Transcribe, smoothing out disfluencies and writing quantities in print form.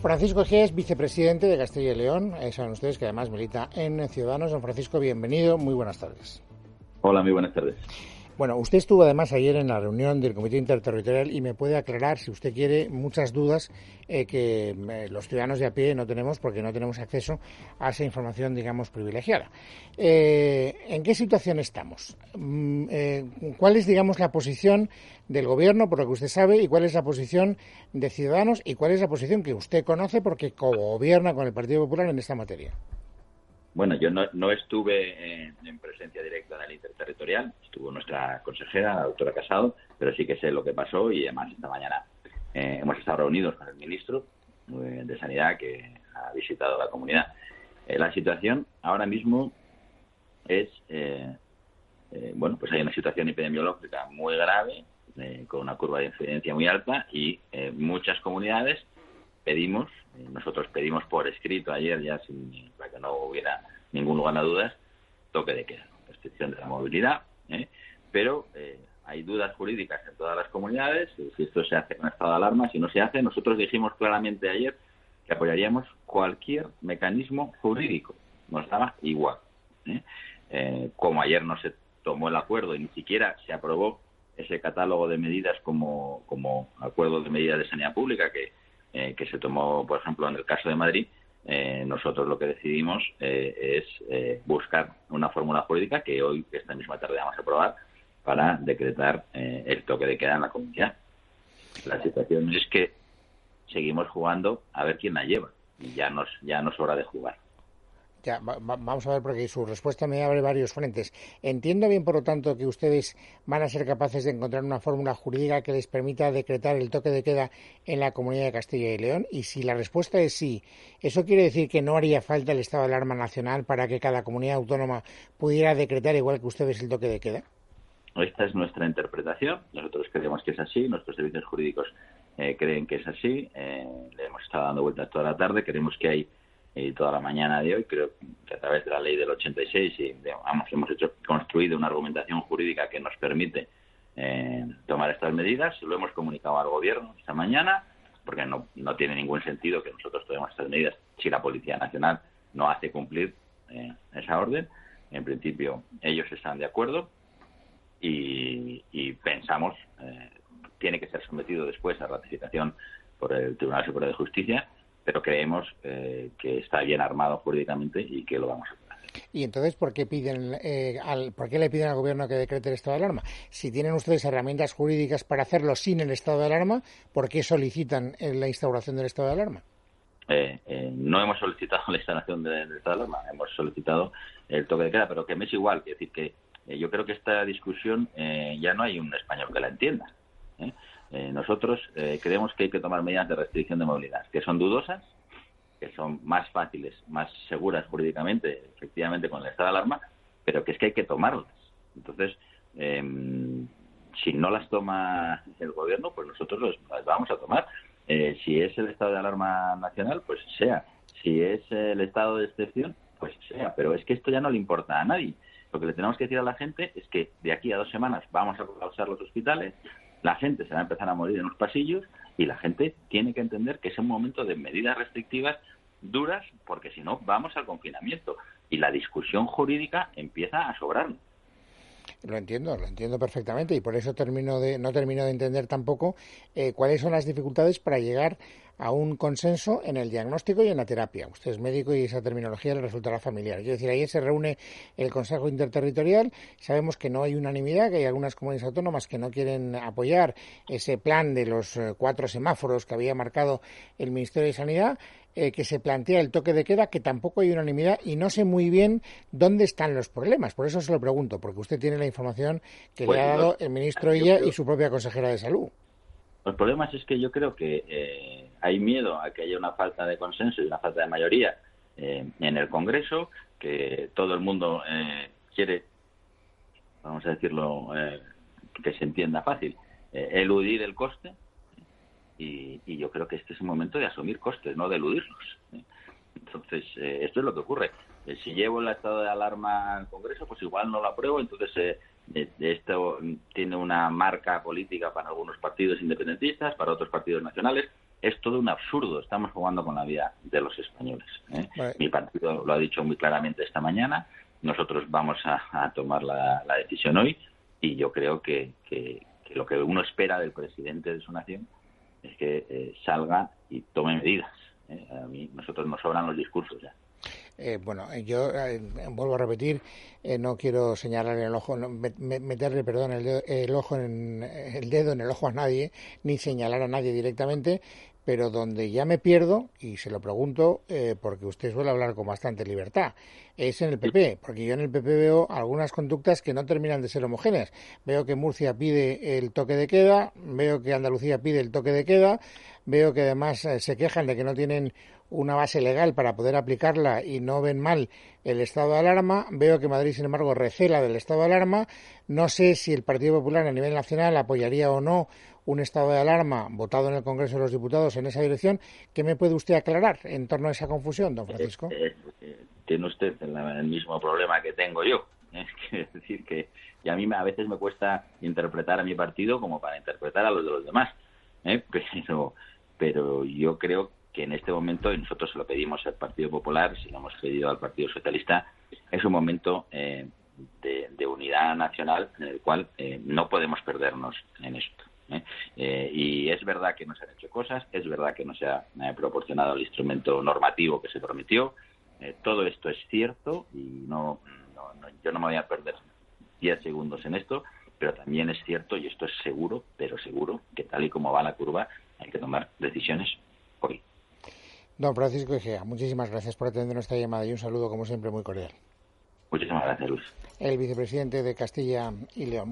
Francisco Egea es vicepresidente de Castilla y León. Saben ustedes que además milita en Ciudadanos. Don Francisco, bienvenido. Muy buenas tardes. Hola, muy buenas tardes. Bueno, usted estuvo además ayer en la reunión del Comité Interterritorial y me puede aclarar, si usted quiere, muchas dudas que los ciudadanos de a pie no tenemos porque no tenemos acceso a esa información, digamos, privilegiada. ¿En qué situación estamos? ¿Cuál es, digamos, la posición del Gobierno, por lo que usted sabe, y cuál es la posición de Ciudadanos y cuál es la posición que usted conoce porque cogobierna con el Partido Popular en esta materia? Bueno, yo no estuve en presencia directa en el Interterritorial, estuvo nuestra consejera, la doctora Casado, pero sí que sé lo que pasó y además esta mañana hemos estado reunidos con el ministro de Sanidad que ha visitado la comunidad. La situación ahora mismo es, pues hay una situación epidemiológica muy grave, con una curva de incidencia muy alta y muchas comunidades nosotros pedimos por escrito ayer, para que no hubiera ningún lugar a dudas, toque de queda, restricción de la movilidad, pero hay dudas jurídicas en todas las comunidades, si esto se hace con estado de alarma, si no se hace. Nosotros dijimos claramente ayer que apoyaríamos cualquier mecanismo jurídico, nos daba igual. Como ayer no se tomó el acuerdo y ni siquiera se aprobó ese catálogo de medidas como acuerdo de medidas de sanidad pública que se tomó, por ejemplo, en el caso de Madrid, nosotros lo que decidimos es buscar una fórmula jurídica que hoy, esta misma tarde, vamos a aprobar para decretar el toque de queda en la comunidad. La situación es que seguimos jugando a ver quién la lleva y ya no es hora de jugar. Ya, vamos a ver, porque su respuesta me abre varios frentes. Entiendo bien, por lo tanto, que ustedes van a ser capaces de encontrar una fórmula jurídica que les permita decretar el toque de queda en la Comunidad de Castilla y León. Y si la respuesta es sí, ¿eso quiere decir que no haría falta el estado de alarma nacional para que cada comunidad autónoma pudiera decretar igual que ustedes el toque de queda? Esta es nuestra interpretación. Nosotros creemos que es así. Nuestros servicios jurídicos creen que es así. Le hemos estado dando vueltas toda la tarde. Creemos que hay toda la mañana de hoy, creo que a través de la ley del 86 hemos construido una argumentación jurídica que nos permite tomar estas medidas. Lo hemos comunicado al Gobierno esta mañana, porque no tiene ningún sentido que nosotros tomemos estas medidas si la Policía Nacional no hace cumplir esa orden. En principio, ellos están de acuerdo y pensamos tiene que ser sometido después a ratificación por el Tribunal Superior de Justicia, pero creemos que está bien armado jurídicamente y que lo vamos a hacer. Y entonces, ¿por qué le piden al Gobierno que decrete el estado de alarma? Si tienen ustedes herramientas jurídicas para hacerlo sin el estado de alarma, ¿por qué solicitan la instauración del estado de alarma? No hemos solicitado la instalación del estado de alarma, hemos solicitado el toque de queda, pero que me es igual. Es decir, que yo creo que esta discusión ya no hay un español que la entienda. Nosotros creemos que hay que tomar medidas de restricción de movilidad, que son dudosas, que son más fáciles, más seguras jurídicamente, efectivamente, con el estado de alarma, pero que es que hay que tomarlas. Entonces, si no las toma el Gobierno, pues nosotros las vamos a tomar. Si es el estado de alarma nacional, pues sea. Si es el estado de excepción, pues sea. Pero es que esto ya no le importa a nadie. Lo que le tenemos que decir a la gente es que de aquí a 2 semanas vamos a colapsar los hospitales, la gente se va a empezar a morir en los pasillos y la gente tiene que entender que es un momento de medidas restrictivas duras, porque si no vamos al confinamiento y la discusión jurídica empieza a sobrarnos. Lo entiendo perfectamente y por eso no termino de entender tampoco cuáles son las dificultades para llegar a un consenso en el diagnóstico y en la terapia. Usted es médico y esa terminología le resultará familiar. Quiero decir, ayer se reúne el Consejo Interterritorial, sabemos que no hay unanimidad, que hay algunas comunidades autónomas que no quieren apoyar ese plan de los 4 semáforos que había marcado el Ministerio de Sanidad, que se plantea el toque de queda, que tampoco hay unanimidad y no sé muy bien dónde están los problemas. Por eso se lo pregunto, porque usted tiene la información que le ha dado el ministro Illa y su propia consejera de Salud. Los problemas es que yo creo que hay miedo a que haya una falta de consenso y una falta de mayoría en el Congreso, que todo el mundo quiere, vamos a decirlo, que se entienda fácil, eludir el coste. Y yo creo que este es el momento de asumir costes, no de eludirlos. Entonces, esto es lo que ocurre. Si llevo el estado de alarma al Congreso, pues igual no lo apruebo. Entonces, esto tiene una marca política para algunos partidos independentistas, para otros partidos nacionales. es todo un absurdo. Estamos jugando con la vida de los españoles. Vale. Mi partido lo ha dicho muy claramente esta mañana. Nosotros vamos a tomar la decisión hoy, y yo creo que lo que uno espera del presidente de su nación es que salga y tome medidas. Nosotros nos sobran los discursos ya. Yo vuelvo a repetir, no quiero señalar el ojo, meterle, perdón, el dedo en el ojo a nadie, ni señalar a nadie directamente, pero donde ya me pierdo, y se lo pregunto porque usted suele hablar con bastante libertad, es en el PP, porque yo en el PP veo algunas conductas que no terminan de ser homogéneas. Veo que Murcia pide el toque de queda, veo que Andalucía pide el toque de queda, veo que además se quejan de que no tienen una base legal para poder aplicarla y no ven mal el estado de alarma. Veo que Madrid, sin embargo, recela del estado de alarma. No sé si el Partido Popular a nivel nacional apoyaría o no un estado de alarma votado en el Congreso de los Diputados en esa dirección. ¿Qué me puede usted aclarar en torno a esa confusión, don Francisco? Tiene usted el mismo problema que tengo yo. Es decir, que y a mí a veces me cuesta interpretar a mi partido como para interpretar a los de los demás. Pero yo creo que en este momento, y nosotros se lo pedimos al Partido Popular, si lo hemos pedido al Partido Socialista, es un momento de unidad nacional en el cual no podemos perdernos en esto. Y es verdad que no se han hecho cosas, es verdad que no se ha proporcionado el instrumento normativo que se prometió. Todo esto es cierto y yo no me voy a perder 10 segundos en esto, pero también es cierto, y esto es seguro, pero seguro, que tal y como va la curva, hay que tomar decisiones hoy. Don Francisco Egea, muchísimas gracias por atender nuestra llamada y un saludo, como siempre, muy cordial. Muchísimas gracias, Luis. El vicepresidente de Castilla y León.